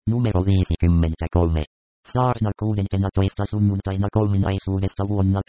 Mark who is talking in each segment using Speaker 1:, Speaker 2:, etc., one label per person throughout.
Speaker 1: Numero 53. Saarna 16. sunnuntaina kolminaisuudesta vuonna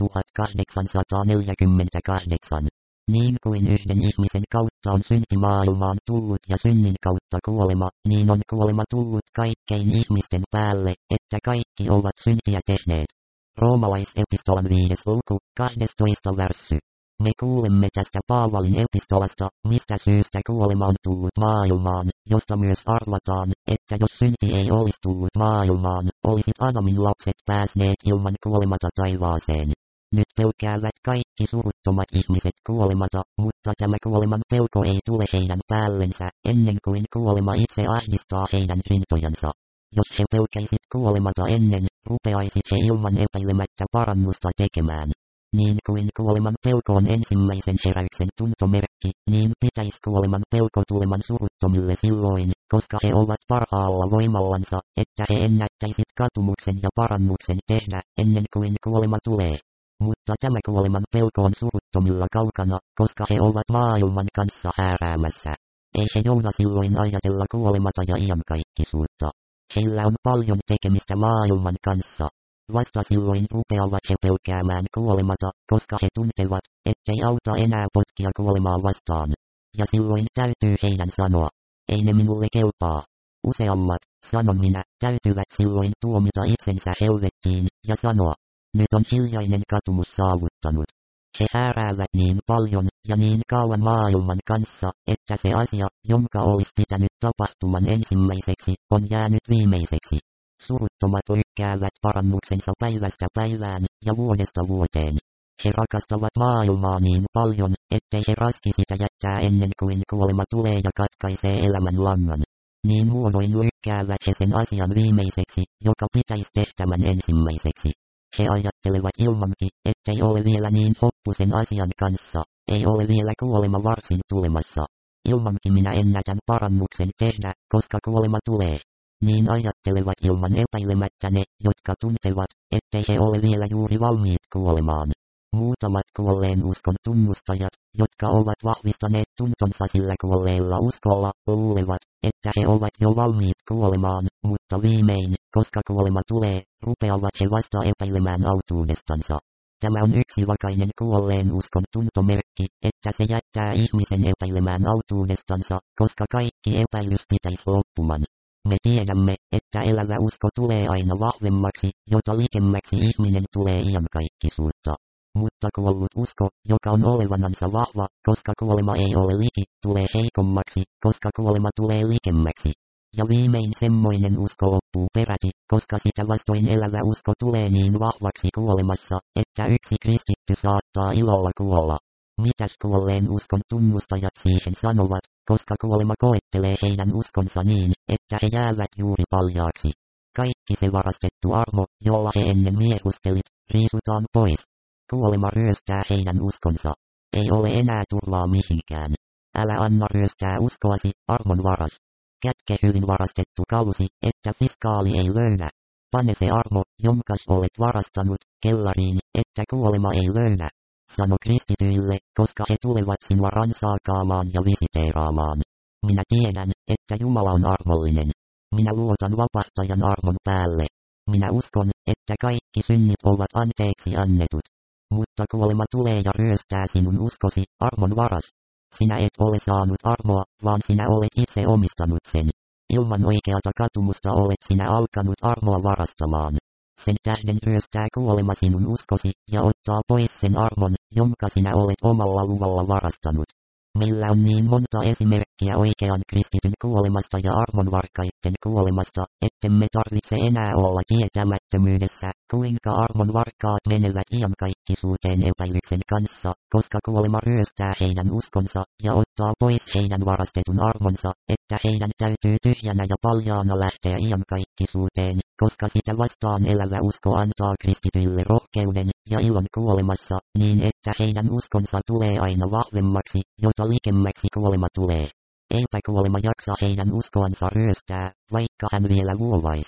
Speaker 1: 1848. Niin kuin yhden ihmisen kautta on synti maailmaan tullut ja synnin kautta kuolema, niin on kuolema tullut kaikkein ihmisten päälle, että kaikki ovat syntiä tehneet. Roomalaisepistolan 5. luku, 12. värssy. Me kuulemme tästä Paavalin epistolasta, mistä syystä kuolema on tullut maailmaan, josta myös arvataan, että jos synti ei olisi tullut maailmaan, olisit Adamin lapset pääsneet ilman kuolemata taivaaseen. Nyt pelkäävät kaikki suruttomat ihmiset kuolemata, mutta tämä kuoleman pelko ei tule heidän päällensä, ennen kuin kuolema itse ahdistaa heidän rintojansa. Jos he pelkäisit kuolemata ennen, rupeaisit he ilman epäilemättä parannusta tekemään. Niin kuin kuoleman pelko on ensimmäisen heräyksen tuntomerkki, niin pitäisi kuoleman pelko tuleman suruttomille silloin, koska he ovat parhaalla voimallansa, että he ennättäisit katumuksen ja parannuksen tehdä, ennen kuin kuolema tulee. Mutta tämä kuoleman pelko on suruttomilla kaukana, koska he ovat maailman kanssa hääräämässä. Ei he jouda silloin ajatella kuolemata ja iankaikkisuutta. Heillä on paljon tekemistä maailman kanssa. Vasta silloin rupeavat he pelkäämään kuolemata, koska he tuntevat, ettei auta enää potkia kuolemaa vastaan. Ja silloin täytyy heidän sanoa, ei ne minulle kelpaa. Useammat, sanon minä, täytyvät silloin tuomita itsensä helvettiin, ja sanoa, nyt on hiljainen katumus saavuttanut. He hääräävät niin paljon, ja niin kauan maailman kanssa, että se asia, jonka olisi pitänyt tapahtuman ensimmäiseksi, on jäänyt viimeiseksi. Suruttomat lykkäävät parannuksensa päivästä päivään, ja vuodesta vuoteen. He rakastavat maailmaa niin paljon, ettei he raski sitä jättää ennen kuin kuolema tulee ja katkaisee elämän langan. Niin muodoin lykkäävät he sen asian viimeiseksi, joka pitäisi tehtävän ensimmäiseksi. He ajattelevat ilmankin, ettei ole vielä niin hoppu sen asian kanssa, ei ole vielä kuolema varsin tulemassa. Ilmankin minä ennätän parannuksen tehdä, koska kuolema tulee. Niin ajattelevat ilman epäilemättä ne, jotka tuntevat, ettei he ole vielä juuri valmiit kuolemaan. Muutamat kuolleen uskon tunnustajat, jotka ovat vahvistaneet tuntonsa sillä kuolleella uskolla, luulevat, että he ovat jo valmiit kuolemaan, mutta viimein, koska kuolema tulee, rupeavat he vasta epäilemään autuudestansa. Tämä on yksi vakainen kuolleen uskon tuntomerkki, että se jättää ihmisen epäilemään autuudestansa, koska kaikki epäilys pitäisi loppuman. Me tiedämme, että elävä usko tulee aina vahvemmaksi, jota likemmäksi ihminen tulee iankaikkisuutta. Mutta kuollut usko, joka on olevanansa vahva, koska kuolema ei ole liki, tulee heikommaksi, koska kuolema tulee likemmäksi. Ja viimein semmoinen usko loppuu peräti, koska sitä vastoin elävä usko tulee niin vahvaksi kuolemassa, että yksi kristitty saattaa ilolla kuolla. Mitäs kuolleen uskon tunnustajat siihen sanovat, koska kuolema koettelee heidän uskonsa niin, että he jäävät juuri paljaaksi. Kaikki se varastettu armo, jolla he ennen miehustelit, riisutaan pois. Kuolema ryöstää heidän uskonsa. Ei ole enää turvaa mihinkään. Älä anna ryöstää uskoasi, armon varas. Kätke hyvin varastettu kausi, että fiskaali ei löydä. Pane se armo, jonkas olet varastanut, kellariin, että kuolema ei löydä. Sano kristityille, koska he tulevat sinua ransaakaamaan ja visiteeraamaan. Minä tiedän, että Jumala on armollinen. Minä luotan vapahtajan armon päälle. Minä uskon, että kaikki synnit ovat anteeksi annetut. Mutta kuolema tulee ja ryöstää sinun uskosi, armon varas. Sinä et ole saanut armoa, vaan sinä olet itse omistanut sen. Ilman oikeata katumusta olet sinä alkanut armoa varastamaan. Sen tähden ryöstää kuolema sinun uskosi, ja ottaa pois sen armon, jonka sinä olet omalla luvalla varastanut. Meillä on niin monta esimerkkiä oikean kristityn kuolemasta ja armonvarkaitten kuolemasta, ettemme tarvitse enää olla tietämättömyydessä, kuinka armonvarkaat menevät iankaikkisuuteen epäilyksen kanssa, koska kuolema ryöstää heidän uskonsa, ja ottaa pois heidän varastetun armonsa, että heidän täytyy tyhjänä ja paljaana lähteä iankaikkisuuteen, koska sitä vastaan elävä usko antaa kristityille rohkeuden ja ilon kuolemassa, niin että heidän uskonsa tulee aina vahvemmaksi, jota likemmäksi kuolema tulee. Eipä kuolema jaksa heidän uskoansa ryöstää, vaikka hän vielä vuovaisi.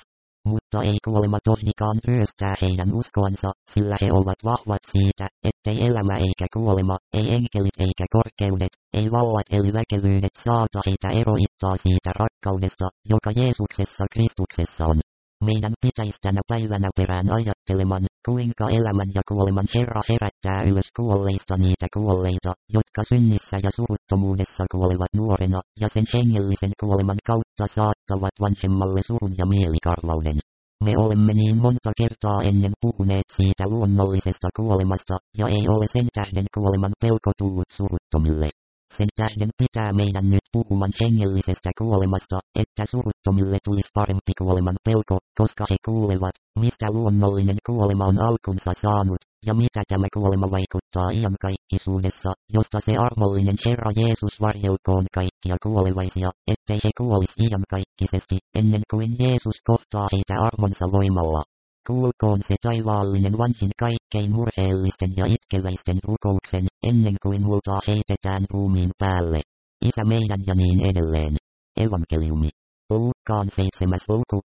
Speaker 1: Mutta ei kuolema tohdikaan ryöstää heidän uskoansa, sillä he ovat vahvat siitä, ettei elämä eikä kuolema, ei enkelit eikä korkeudet, ei vallat eli väkevyydet saata heitä eroittaa siitä rakkaudesta, joka Jeesuksessa Kristuksessa on. Meidän pitäisi tänä päivänä perään ajatteleman, kuinka elämän ja kuoleman Herra herättää ylös kuolleista niitä kuolleita, jotka synnissä ja suruttomuudessa kuolevat nuorena, ja sen hengellisen kuoleman kautta saattavat vanhemmalle surun ja mielikarvauden. Me olemme niin monta kertaa ennen puhuneet siitä luonnollisesta kuolemasta, ja ei ole sen tähden kuoleman pelko tullut suruttomille. Sen tähden pitää meidän nyt puhuman hengellisestä kuolemasta, että suruttomille tulisi parempi kuoleman pelko, koska he kuulevat, mistä luonnollinen kuolema on alkunsa saanut, ja mitä tämä kuolema vaikuttaa iankaikkisuudessa, josta se armollinen Herra Jeesus varjelkoon kaikkia kuolevaisia, ettei he kuolisi iankaikkisesti, ennen kuin Jeesus kohtaa heitä armonsa voimalla. Kuulkoon se taivaallinen vanhin kaikkein murheellisten ja itkeväisten rukouksen, ennen kuin multaa heitetään ruumiin päälle. Isä meidän ja niin edelleen. Evankeliumi. Luukkaan 7. luku,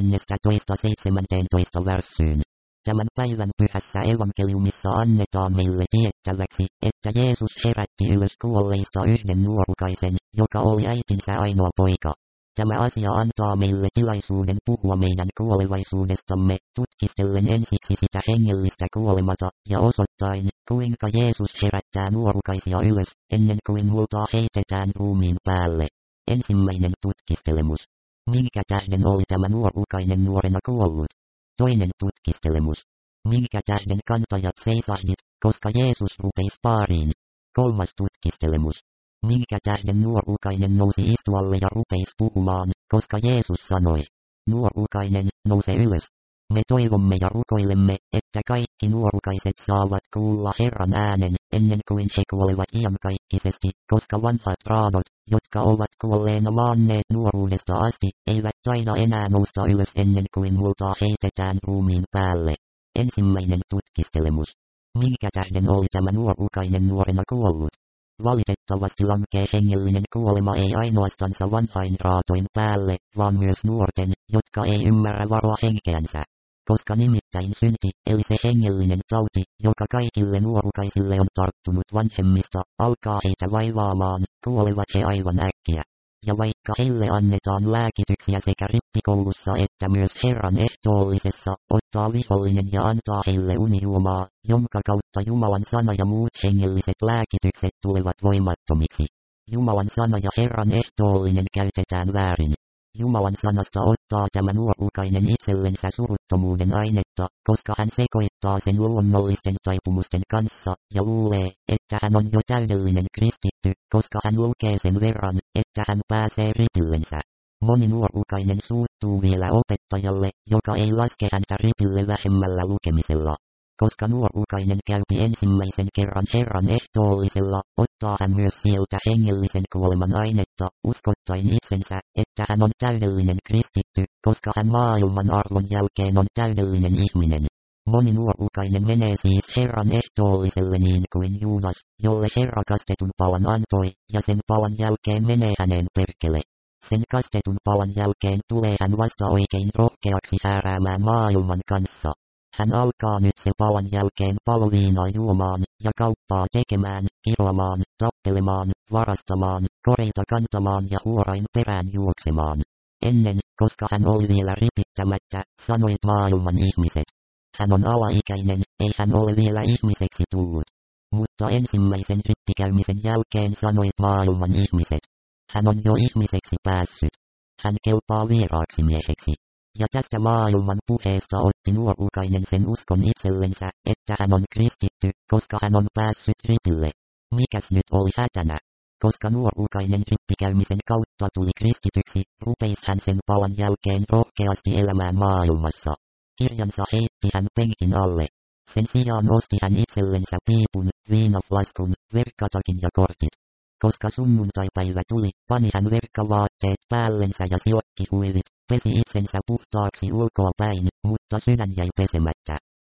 Speaker 1: 11-17 värssyyn. Tämän päivän pyhässä evankeliumissa annetaan meille tiettäväksi, että Jeesus herätti ylös kuolleista yhden nuorukaisen, joka oli äitinsä ainoa poika. Tämä asia antaa meille tilaisuuden puhua meidän kuolevaisuudestamme, tutkistellen ensiksi sitä hengellistä kuolemata, ja osoittain, kuinka Jeesus herättää nuorukaisia ylös, ennen kuin multaa heitetään ruumiin päälle. Ensimmäinen tutkistelemus. Minkä tähden oli tämä nuorukainen nuorena kuollut? Toinen tutkistelemus. Minkä tähden kantajat seisahdit, koska Jeesus rupeisi baariin? Kolmas tutkistelemus. Minkä tähden nuorukainen nousi istualle ja rupeisi puhumaan, koska Jeesus sanoi. Nuorukainen, nouse ylös. Me toivomme ja rukoilemme, että kaikki nuorukaiset saavat kuulla Herran äänen, ennen kuin he kuolevat iankaikkisesti, koska vanhat raadot, jotka ovat kuolleena maanneet nuoruudesta asti, eivät taida enää nousta ylös ennen kuin multaa heitetään ruumiin päälle. Ensimmäinen tutkistelemus. Minkä tähden oli tämä nuorukainen nuorena kuollut? Valitettavasti lankee hengellinen kuolema ei ainoastansa vanhainraatoin päälle, vaan myös nuorten, jotka ei ymmärrä varoa henkeänsä. Koska nimittäin synti, eli se hengellinen tauti, joka kaikille nuorukaisille on tarttunut vanhemmista, alkaa heitä vaivaamaan, kuolevat he aivan äkkiä. Ja vaikka heille annetaan lääkityksiä sekä rippikoulussa että myös Herran ehtoollisessa, ottaa vihollinen ja antaa heille unijuomaa, jonka kautta Jumalan sana ja muut hengelliset lääkitykset tulevat voimattomiksi. Jumalan sana ja Herran ehtoollinen käytetään väärin. Jumalan sanasta ottaa tämä nuorukainen itsellensä suruttomuuden ainetta, koska hän sekoittaa sen luonnollisten taipumusten kanssa, ja luulee, että hän on jo täydellinen kristitty, koska hän lukee sen verran, että hän pääsee ripillensä. Moni nuorukainen suuttuu vielä opettajalle, joka ei laske häntä ripille vähemmällä lukemisella. Koska nuorukainen käypi ensimmäisen kerran Herran ehtoollisella, ottaa hän myös sieltä hengellisen kuoleman ainetta, uskottain itsensä, että hän on täydellinen kristitty, koska hän maailman arvon jälkeen on täydellinen ihminen. Moni nuorukainen menee siis Herran ehtoolliselle niin kuin Juudas, jolle Herra kastetun palan antoi, ja sen palan jälkeen menee häneen perkele. Sen kastetun palan jälkeen tulee hän vasta oikein rohkeaksi hääräämään maailman kanssa. Hän alkaa nyt se palan jälkeen paloviinaa juomaan, ja kauppaa tekemään, kiroamaan, tappelemaan, varastamaan, koreita kantamaan ja huorain perään juoksemaan. Ennen, koska hän oli vielä ripittämättä, sanoit maailman ihmiset. Hän on alaikäinen, ei hän ole vielä ihmiseksi tullut. Mutta ensimmäisen rippikäymisen jälkeen sanoit maailman ihmiset. Hän on jo ihmiseksi päässyt. Hän kelpaa vieraaksi mieheksi. Ja tästä maailman puheesta otti nuorukainen sen uskon itsellensä, että hän on kristitty, koska hän on päässyt ripille. Mikäs nyt oli hätänä? Koska nuorukainen rippikäymisen kautta tuli kristityksi, rupeisi hän sen palan jälkeen rohkeasti elämään maailmassa. Kirjansa heitti hän penkin alle. Sen sijaan osti hän itsellensä piipun, viinaflaskun, verkkatakin ja kortit. Koska sunnuntaipäivä tuli, pani hän verkkavaatteet päällensä ja sijoitti huivit, pesi itsensä puhtaaksi ulkoa päin, mutta sydän jäi pesemättä.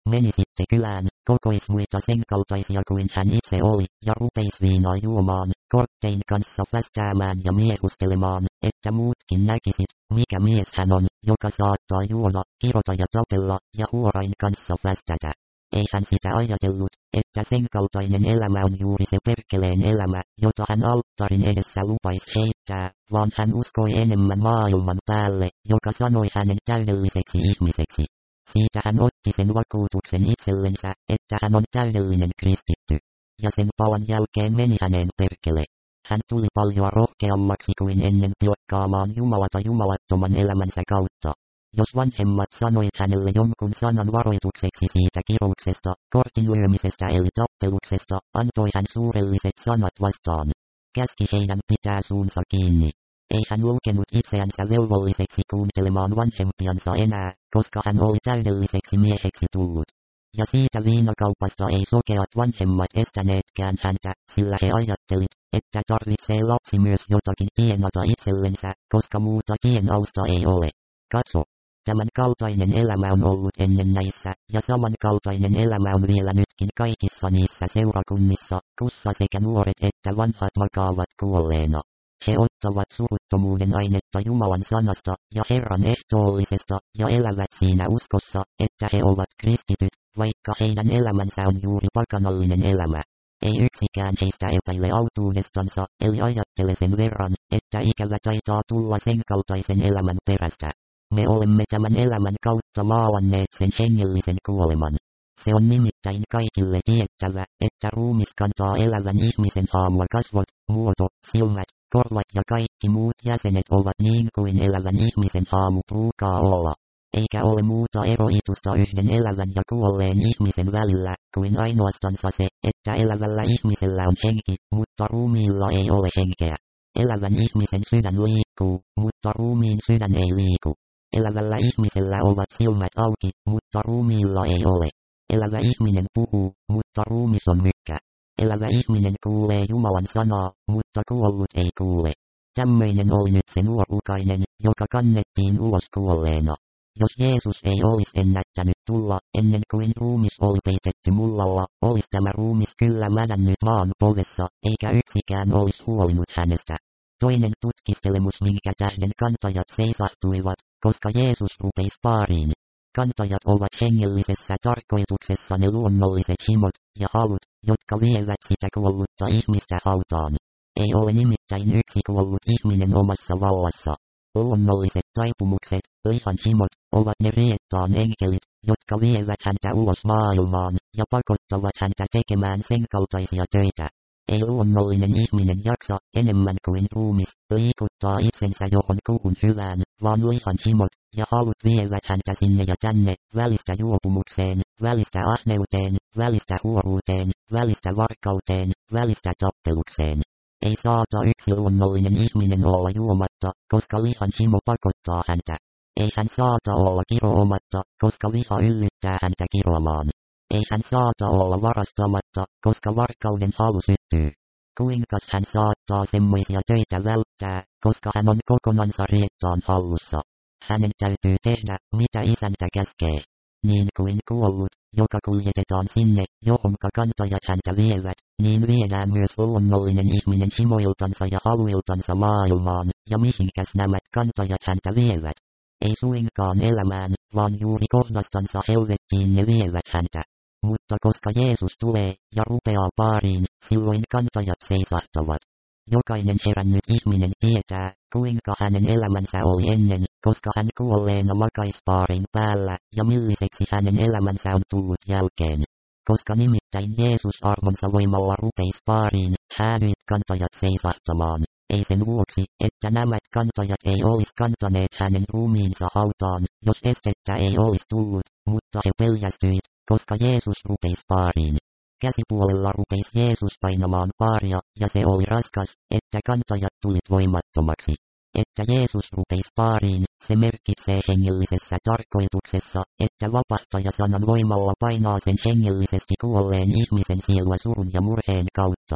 Speaker 1: meni sitten kylään, kokois muita sen kaltaisia kuin hän itse oli, ja rupeis viinaa juomaan, korttein kanssa fästäämään ja miehustelemaan, että muutkin näkisit, mikä mies hän on, joka saattaa juoda, kirota ja tapella, ja huorain kanssa fästätä. Ei hän sitä ajatellut, että sen kaltainen elämä on juuri se perkeleen elämä, jota hän alttarin edessä lupais heittää, vaan hän uskoi enemmän maailman päälle, joka sanoi hänen täydelliseksi ihmiseksi. Siitä hän otti sen vakuutuksen itsellensä, että hän on täydellinen kristitty. Ja sen palan jälkeen meni häneen perkele. Hän tuli paljon rohkeammaksi kuin ennen pilkkaamaan Jumalata jumalattoman elämänsä kautta. Jos vanhemmat sanoit hänelle jonkun sanan varoitukseksi siitä kirouksesta, kortin lyömisestä eli tappeluksesta, antoi hän suurelliset sanat vastaan. Käski heidän pitää suunsa kiinni. Ei hän lukenut itseänsä velvolliseksi kuuntelemaan vanhempiansa enää, koska hän oli täydelliseksi mieheksi tullut. Ja siitä viinakaupasta ei sokeat vanhemmat estäneetkään häntä, sillä he ajattelit, että tarvitsee lapsi myös jotakin tienata itsellensä, koska muuta tienausta ei ole. Katso. Tämän kaltainen elämä on ollut ennen näissä, ja samankaltainen elämä on vielä nytkin kaikissa niissä seurakunnissa, kussa sekä nuoret että vanhat makaavat kuolleena. He ottavat suruttomuuden ainetta Jumalan sanasta ja Herran ehtoollisesta, ja elävät siinä uskossa, että he ovat kristityt, vaikka heidän elämänsä on juuri pakanallinen elämä. Ei yksikään heistä epäile autuudestansa, eli ajattele sen verran, että ikävä taitaa tulla sen kaltaisen elämän perästä. Me olemme tämän elämän kautta maalanneet sen hengellisen kuoleman. Se on nimittäin kaikille tiettävä, että ruumis kantaa elävän ihmisen haamua kasvot, muoto, silmät, korvat ja kaikki muut jäsenet ovat niin kuin elävän ihmisen haamu pruukaa olla. Eikä ole muuta eroitusta yhden elävän ja kuolleen ihmisen välillä, kuin ainoastansa se, että elävällä ihmisellä on henki, mutta ruumiilla ei ole henkeä. Elävän ihmisen sydän liikkuu, mutta ruumiin sydän ei liiku. Elävällä ihmisellä ovat silmät auki, mutta ruumiilla ei ole. Elävä ihminen puhuu, mutta ruumis on mykkä. Elävä ihminen kuulee Jumalan sanaa, mutta kuollut ei kuule. Tämmöinen oli nyt se nuorukainen, joka kannettiin ulos kuolleena. Jos Jeesus ei olisi ennättänyt tulla, ennen kuin ruumis oli peitetty mullalla, olisi tämä ruumis kyllä mädännyt maan povessa, eikä yksikään olisi huolinut hänestä. Toinen tutkistelemus, minkä tähden kantajat seisahtuivat, koska Jeesus rupeisi baariin. Kantajat ovat hengellisessä tarkoituksessa ne luonnolliset himot ja halut, jotka vievät sitä kuollutta ihmistä hautaan. Ei ole nimittäin yksi kuollut ihminen omassa vallassa. Luonnolliset taipumukset, lihan himot, ovat ne riettaan enkelit, jotka vievät häntä ulos maailmaan ja pakottavat häntä tekemään sen kaltaisia töitä. Ei luonnollinen ihminen jaksa, enemmän kuin ruumis, liikuttaa itsensä johonkuhun hyvään, vaan lihan himot ja halut vievät häntä sinne ja tänne, välistä juopumukseen, välistä ahneuteen, välistä huoruuteen, välistä varkauteen, välistä tappelukseen. Ei saata yksi luonnollinen ihminen olla juomatta, koska lihan himo pakottaa häntä. Ei hän saata olla kiroomatta, koska viha yllyttää häntä kiroamaan. Ei hän saata olla varastamatta, koska varkauden halu syttyy. Kuinkas hän saattaa semmoisia töitä välttää, koska hän on kokonansa riettaan hallussa. Hänen täytyy tehdä, mitä isäntä käskee. Niin kuin kuollut, joka kuljetetaan sinne, johonka kantajat häntä vievät, niin viedään myös luonnollinen ihminen himoiltansa ja haluiltansa maailmaan, ja mihinkäs nämä kantajat häntä vievät. Ei suinkaan elämään, vaan juuri kohdastansa helvettiin ne vievät häntä. Mutta koska Jeesus tulee ja rupeaa baariin, silloin kantajat seisahtavat. Jokainen herännyt ihminen tietää, kuinka hänen elämänsä oli ennen, koska hän kuolleena makais baarin päällä, ja milliseksi hänen elämänsä on tullut jälkeen. Koska nimittäin Jeesus armonsa voimalla rupeis baariin, häädyit kantajat seisahtamaan. Ei sen vuoksi, että nämä kantajat ei olis kantaneet hänen ruumiinsa hautaan, jos estettä ei olis tullut, mutta he peljästyit, koska Jeesus rupeis baariin. Käsipuolella rupeis Jeesus painamaan baaria, ja se oli raskas, että kantajat tulit voimattomaksi. Että Jeesus rupeis baariin, se merkitsee hengellisessä tarkoituksessa, että vapahtaja sanan voimalla painaa sen hengellisesti kuolleen ihmisen sielua surun ja murheen kautta.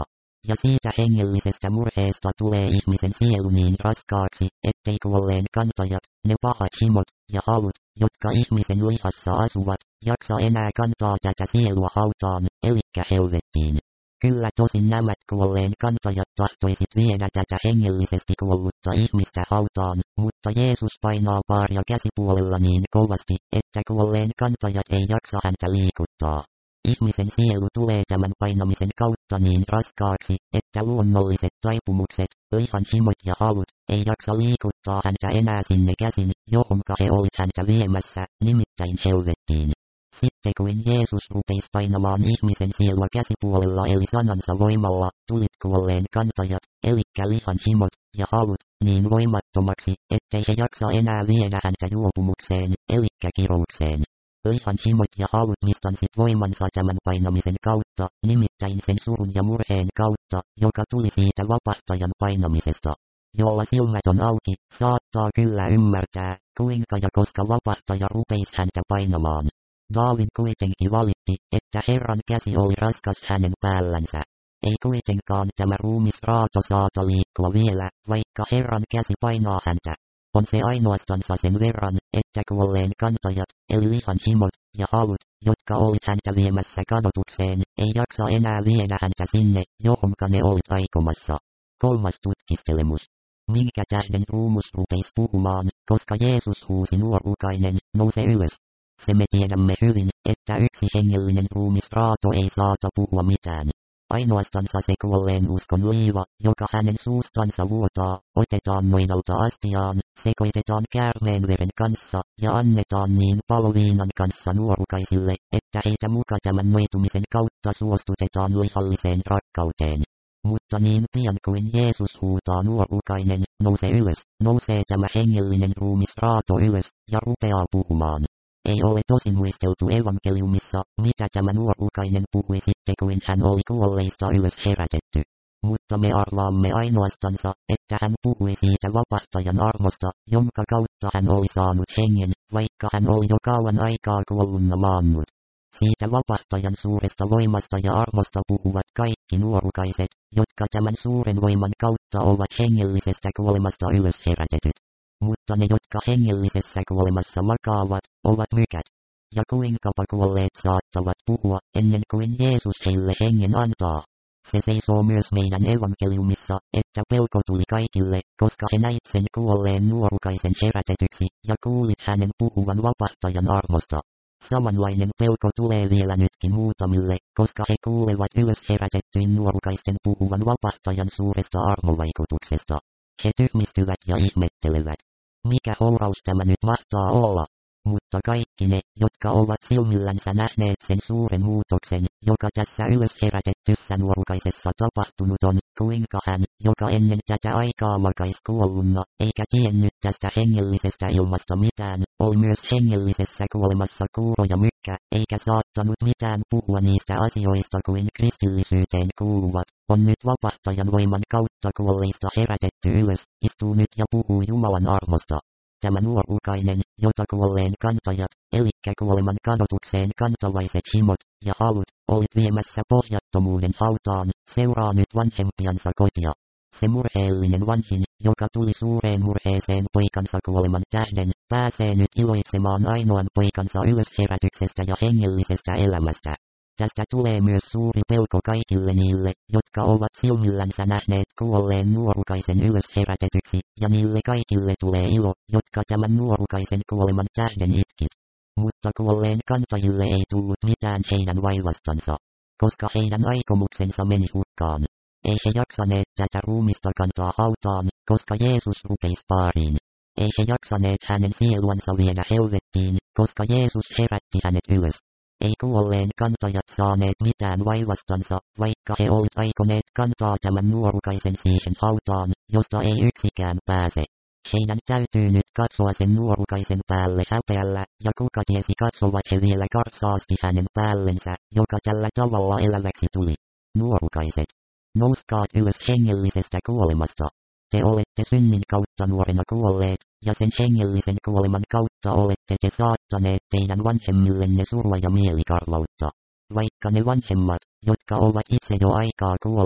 Speaker 1: ja siitä hengellisestä murheesta tulee ihmisen sielu niin raskaaksi, ettei kuolleen kantajat, ne pahat himot ja halut, jotka ihmisen lihassa asuvat, jaksa enää kantaa tätä sielua hautaan, elikkä helvettiin. Kyllä tosin nämä kuolleen kantajat tahtoisit viedä tätä hengellisesti kuollutta ihmistä hautaan, mutta Jeesus painaa paaria käsipuolella niin kovasti, että kuolleen kantajat ei jaksa häntä liikuttaa. Ihmisen sielu tulee tämän painamisen kautta niin raskaaksi, että luonnolliset taipumukset, lihan himot ja halut, ei jaksa liikuttaa häntä enää sinne käsin, johonka he olivat häntä viemässä, nimittäin helvettiin. Sitten kuin Jeesus rupesi painamaan ihmisen sielua käsipuolella eli sanansa voimalla, tulit kuolleen kantajat, elikkä lihan himot ja halut, niin voimattomaksi, ettei he jaksa enää viedä häntä juopumukseen, elikkä kiroukseen. Lihan himot ja halut mistansit voimansa tämän painamisen kautta, nimittäin sen surun ja murheen kautta, joka tuli siitä vapahtajan painamisesta. Jolla silmät on auki, saattaa kyllä ymmärtää, kuinka ja koska vapahtaja rupeisi häntä painamaan. Daavid kuitenkin valitti, että Herran käsi oli raskas hänen päällänsä. Ei kuitenkaan tämä ruumisraato saata liikkua vielä, vaikka Herran käsi painaa häntä. On se ainoastansa sen verran, että kuolleen kantajat, eli lihan himot ja halut, jotka olit häntä viemässä kadotukseen, ei jaksa enää viedä häntä sinne, johonka ne olit aikomassa. 3. tutkistelemus. Minkä tähden ruumus rupeisi puhumaan, koska Jeesus huusi nuorukainen, nouse ylös. Se me tiedämme hyvin, että yksi hengellinen ruumisraato ei saata puhua mitään. Ainoastansa se kuolleen uskon liiva, joka hänen suustansa vuotaa, otetaan noidalta astiaan, sekoitetaan käärmeenveren kanssa, ja annetaan niin paloviinan kanssa nuorukaisille, että heitä muka tämän noitumisen kautta suostutetaan lihalliseen rakkauteen. Mutta niin pian kuin Jeesus huutaa nuorukainen, nouse ylös, nousee tämä hengellinen ruumisraato ylös, ja rupeaa puhumaan. Ei ole tosin muisteltu evankeliumissa, mitä tämä nuorukainen puhui sitten kuin hän oli kuolleista ylös herätetty. Mutta me arvaamme ainoastansa, että hän puhui siitä vapahtajan armosta, jonka kautta hän oli saanut hengen, vaikka hän oli jo kauan aikaa kuollunna maannut. Siitä vapahtajan suuresta voimasta ja armosta puhuvat kaikki nuorukaiset, jotka tämän suuren voiman kautta ovat hengellisestä kuolemasta ylös herätetyt. Mutta ne, jotka hengellisessä kuolemassa makaavat, ovat mykät. Ja kuinkapa kuolleet saattavat puhua, ennen kuin Jeesus heille hengen antaa. Se seisoo myös meidän evankeliumissa, että pelko tuli kaikille, koska he näit sen kuolleen nuorukaisen herätetyksi, ja kuulit hänen puhuvan vapahtajan armosta. Samanlainen pelko tulee vielä nytkin muutamille, koska he kuulevat ylös herätettyjen nuorukaisten puhuvan vapahtajan suuresta armovaikutuksesta. He tyhmistyvät ja ihmettelevät. Mikä houraus tämä nyt mahtaa olla? Mutta kaikki ne, jotka ovat silmillänsä nähneet sen suuren muutoksen, joka tässä ylös herätettyssä nuorukaisessa tapahtunut on, kuinka hän, joka ennen tätä aikaa makais kuollunna, eikä tiennyt tästä hengellisestä ilmasta mitään, oli myös hengellisessä kuolemassa kuuro ja mykkä, eikä saattanut mitään puhua niistä asioista kuin kristillisyyteen kuuluvat, on nyt vapahtajan voiman kautta kuolleista herätetty ylös, istuu nyt ja puhuu Jumalan armosta. Tämä nuorukainen, jota kuolleen kantajat, elikkä kuoleman kadotukseen kantavaiset himot ja halut, olit viemässä pohjattomuuden hautaan, seuraa nyt vanhempiansa kotia. Se murheellinen vanhin, joka tuli suureen murheeseen poikansa kuoleman tähden, pääsee nyt iloitsemaan ainoan poikansa ylösherätyksestä ja hengellisestä elämästä. Tästä tulee myös suuri pelko kaikille niille, jotka ovat silmillänsä nähneet kuolleen nuorukaisen ylösherätetyksi, ja niille kaikille tulee ilo, jotka tämän nuorukaisen kuoleman tähden itkit. Mutta kuolleen kantajille ei tullut mitään heidän vaivastansa, koska heidän aikomuksensa meni hukkaan. Ei he jaksaneet tätä ruumista kantaa hautaan, koska Jeesus rupesi paariin. Ei he jaksaneet hänen sieluansa viedä helvettiin, koska Jeesus herätti hänet ylös. Ei kuolleen kantajat saaneet mitään vaivastansa, vaikka he olivat aikoneet kantaa tämän nuorukaisen siihen hautaan, josta ei yksikään pääse. Heidän täytyy nyt katsoa sen nuorukaisen päälle häpeällä, ja kuka tiesi katsovat he vielä karsaasti hänen päällensä, joka tällä tavalla eläväksi tuli. Nuorukaiset, nouskaat ylös hengellisestä kuolemasta. Te olette synnin kautta nuorena kuolleet, ja sen hengellisen kuoleman kautta olette te saattaneet teidän vanhemmillenne surua ja mielikarvautta. Vaikka ne vanhemmat, jotka ovat itse jo aikaa kuolleet,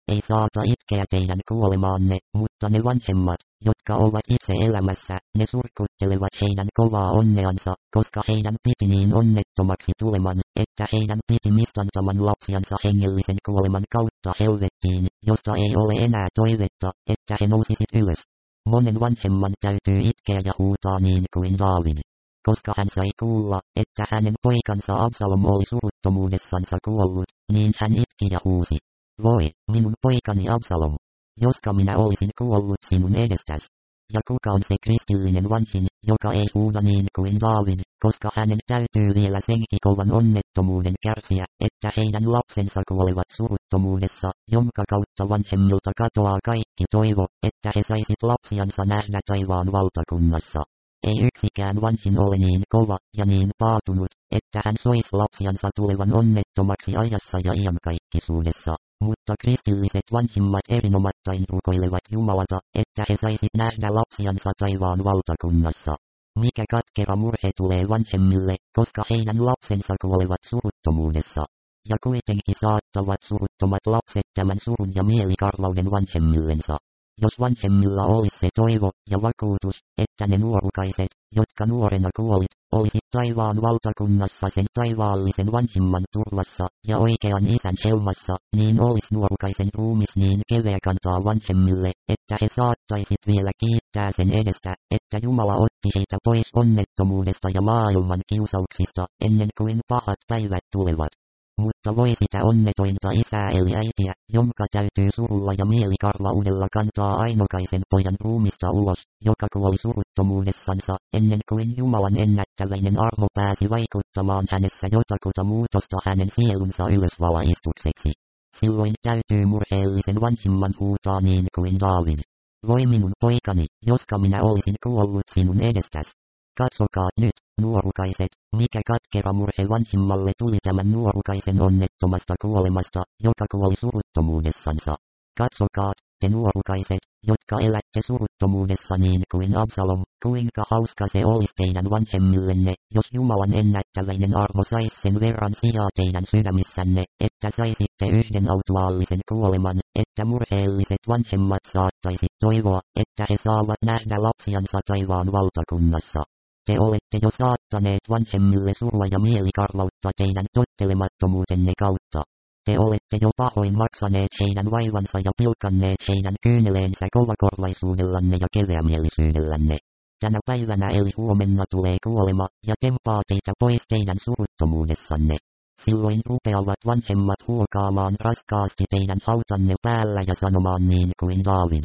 Speaker 1: ei saata itkeä teidän kuolemaanne, mutta ne vanhemmat, jotka ovat itse elämässä, ne surkuttelevat heidän kovaa onneansa, koska heidän piti niin onnettomaksi tuleman, että heidän piti mistantaman lapsiansa hengellisen kuoleman kautta helvettiin, josta ei ole enää toivetta, että he nousisit ylös. Monen vanhemman täytyy itkeä ja huutaa niin kuin Daavid. Koska hän sai kuulla, että hänen poikansa Absalom oli suruttomuudessansa kuollut, niin hän itki ja huusi. Voi, minun poikani Absalom! Joska minä olisin kuollut sinun edestäsi. Ja kuka on se kristillinen vanhin, joka ei huuda niin kuin Daavid, koska hänen täytyy vielä senkin kovan onnettomuuden kärsiä, että heidän lapsensa kuolevat suruttomuudessa, jonka kautta vanhemmilta katoaa kaikki toivo, että he saisit lapsiansa nähdä taivaan valtakunnassa. Ei yksikään vanhin ole niin kova ja niin paatunut, että hän sois lapsiansa tulevan onnettomaksi ajassa ja iankaikkisuudessa, mutta kristilliset vanhimmat erinomattain rukoilevat Jumalalta, että he saisit nähdä lapsiansa taivaan valtakunnassa. Mikä katkera murhe tulee vanhemmille, koska heidän lapsensa kuolevat suruttomuudessa. Ja kuitenkin saattavat suruttomat lapset tämän surun ja mielikarvauden vanhemmillensa. Jos vanhemmilla olisi se toivo ja vakuutus, että ne nuorukaiset, jotka nuorena kuolit, olisit taivaan valtakunnassa sen taivaallisen vanhimman turvassa ja oikean isän helmassa, niin olisi nuorukaisen ruumis niin keveä kantaa vanhemmille, että he saattaisit vielä kiittää sen edestä, että Jumala otti heitä pois onnettomuudesta ja maailman kiusauksista, ennen kuin pahat päivät tulevat. Mutta voi sitä onnetointa isää eli äitiä, jonka täytyy surulla ja mielikarvaudella kantaa ainokaisen pojan ruumista ulos, joka kuoli suruttomuudessansa, ennen kuin Jumalan ennättäväinen armo pääsi vaikuttamaan hänessä jotakuta muutosta hänen sielunsa ylösvalaistukseksi. Silloin täytyy murheellisen vanhimman huutaa niin kuin Daavid. Voi minun poikani, joska minä olisin kuollut sinun edestäsi. Katsokaa nyt, nuorukaiset, mikä katkera murhe vanhimmalle tuli tämän nuorukaisen onnettomasta kuolemasta, joka kuoli suruttomuudessansa. Katsokaa, te nuorukaiset, jotka elätte suruttomuudessa niin kuin Absalom, kuinka hauska se olisi teidän vanhemmillenne, jos Jumalan ennättäväinen armo sais sen verran sijaa teidän sydämissänne, että saisitte yhden autuaallisen kuoleman, että murheelliset vanhemmat saattaisit toivoa, että he saavat nähdä lapsiansa taivaan valtakunnassa. Te olette jo saattaneet vanhemmille surua ja mielikarvautta teidän tottelemattomuutenne kautta. Te olette jo pahoin maksaneet heidän vaivansa ja pilkanneet heidän kyyneleensä kovakorvaisuudellanne ja keveämielisyydellänne. Tänä päivänä eli huomenna tulee kuolema, ja tempaa teitä pois teidän suruttomuudessanne. Silloin rupeavat vanhemmat huokaamaan raskaasti teidän hautanne päällä ja sanomaan niin kuin Daavid.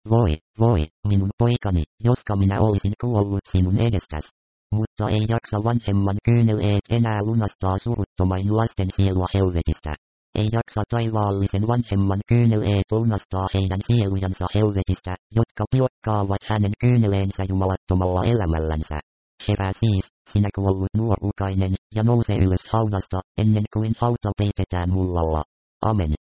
Speaker 1: Voi, minun poikani, joska minä olisin kuollut sinun edestäsi. Mutta ei jaksa vanhemman kyyneleet enää lunastaa suruttomain lasten sielua helvetistä. Ei jaksa taivaallisen vanhemman kyyneleet lunastaa heidän sielujansa helvetistä, jotka pilkkaavat hänen kyyneleensä jumalattomalla elämällänsä. Herää siis, sinä kuollut nuorukainen, ja nouse ylös haudasta, ennen kuin hauta peitetään mullalla. Amen.